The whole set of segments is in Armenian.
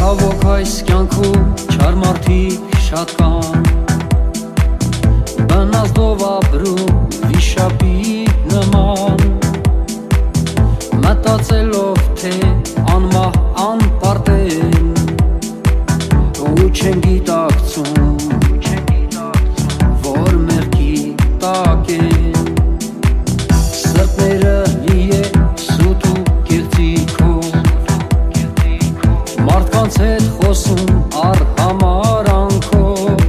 Ցավոք այս կյանքում չար մարդիկ շատ կան, բնազդով ապրում վիշապի նման, մտածելով թե անմահ անպարտ են ու չեն գիտակցում, որ մեղքի տակ են, սրտները լի է սուտ ու կեղծիքով, մարդկանց հետ խոսում արհամարանքով,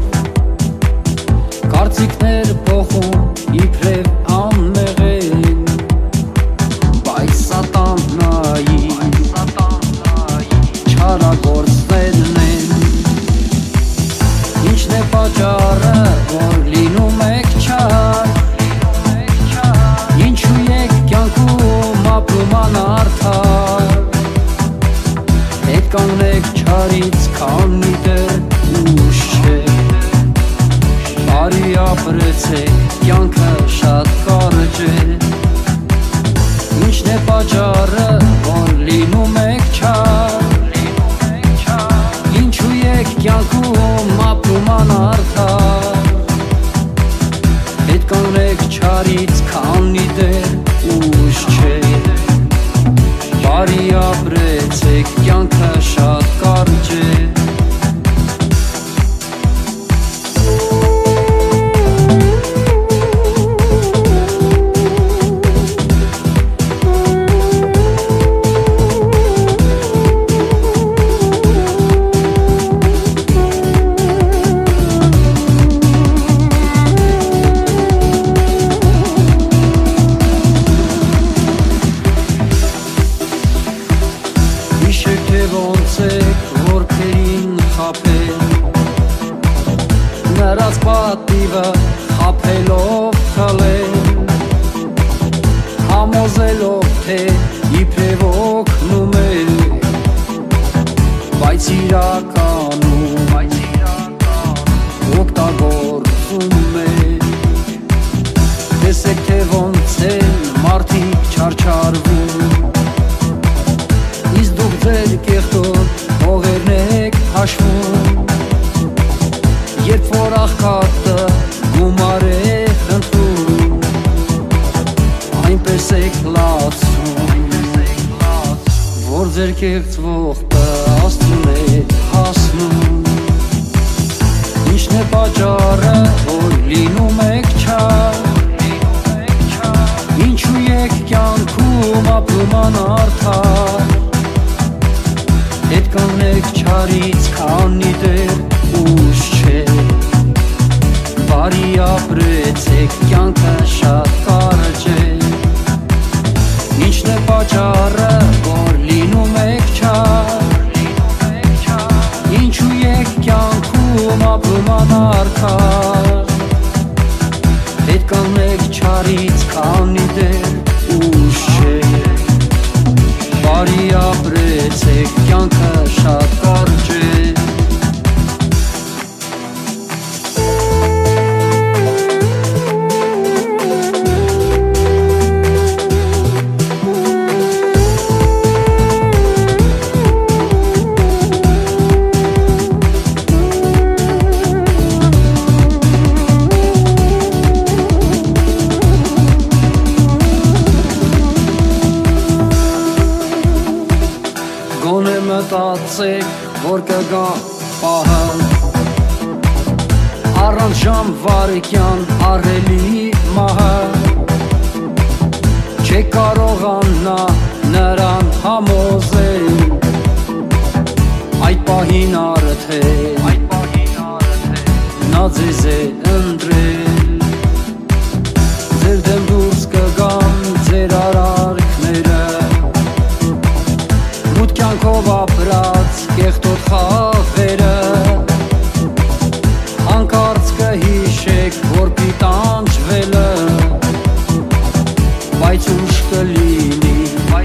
կարծիքներ փոխում իբրև անմեղեն, բայց սատանայի չարագործներն են, ինչն է պատճառը, որ լինում եք չար, ինչու եք կյանքում ապրում անարդար, հետ կանգնեք չարից, քանի դեռ ուշ չէ, բարի ապրեցեք, կյանքը շատ կարճ է, ինչն է պատճառը, որ լինում եք չար, ինչու եք կյանքում ապրում անարդար, հետ կանգնեք չարից, քանի դեռ ուշ չէ, բարի ապրեցեք, կյանքը շատ կարճ է, նրանց պատիվը խաբելով խլել, համոզելով թե իբրև օգնում է, բայց իրականում օգտագործում է, տեսեք թե ոնց են մարդիկ չարչարվում, իսկ դուք ձեր կեղտոտ հողերն եք հաշվում, երբ որ աղքատը գումար է խնդրում, այնպես եք լացում, որ ձեր կեղծվողը Աստծուն է հասնում, ինչն է պատճառը, որ լինում եք չար, ինչու եք կյանքում ապրում անարդար, հետ կանգնեք չարից, քանի դեռ ուշ չէ, բարի ապրեցեք, կյանքը շատ կարճ է, ինչն է պատճառը, որ լինում եք չար, ինչու եք կյանքում ապրում անարդար, հետ կանգնեք չարից, քանի դեռ ուշ չէ, բարի ապրեցեք, կյանքը շատ կարճ է, մտածեք, որ կգա պահը, առանց ժամվարեկյան առելի մահը, չեք կարողանա նրան համոզել, այդ պահին արդեն նա ձեզ է ընտրել, ձեր դեմ դուրս կգան ձեր արարքները, մութ կյանքով ապրած կեղտոտ խաղերը, հանկարծ կհիշեք, որ պիտանջվելը, բայց ուշ կլինի,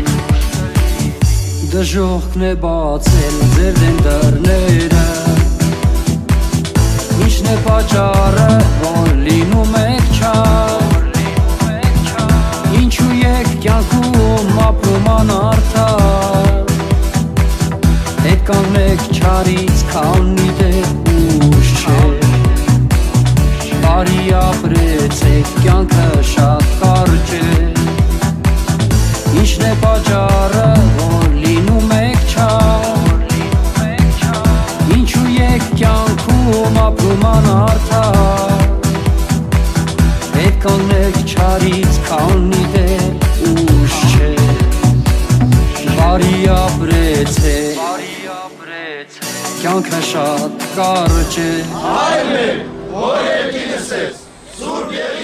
դժոխքն է բացել ձեր դեմ դռները, ինչն է պատճառը, որ լինում եք չար, ինչու եք կյանքում ապրում անարդար, հետ կանգնեք չար ապրեց է կյանքը շատ կարճ է Հայր մեր, որ երկինս ես, սուրբ և